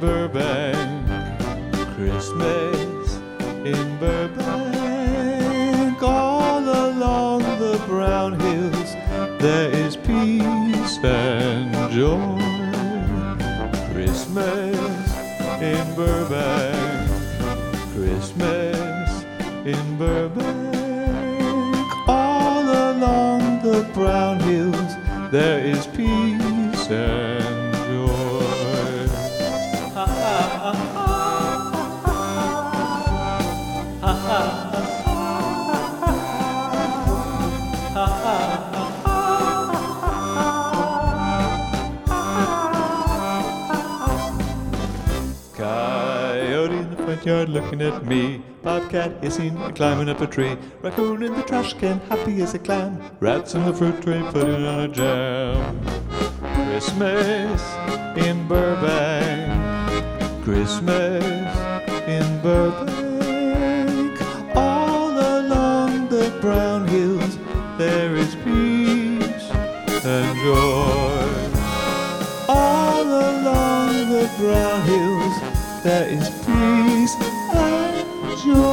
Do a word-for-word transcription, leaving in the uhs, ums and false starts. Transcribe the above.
Burbank. Christmas in Burbank. All along the brown hills there is peace and joy. Christmas in Burbank. Christmas in Burbank. All along the brown hills there is peace and joy. Ha ha ha ha. Ha ha ha ha. Coyote in the front yard looking at me. Bobcat hissing and climbing up a tree. Raccoon in the trash can, happy as a clam. Rats in the fruit tray, putting on a jam. Christmas in Burbank. Christmas in Burbank. All along the brown hills there is peace and joy. All along the brown hills there is peace and joy.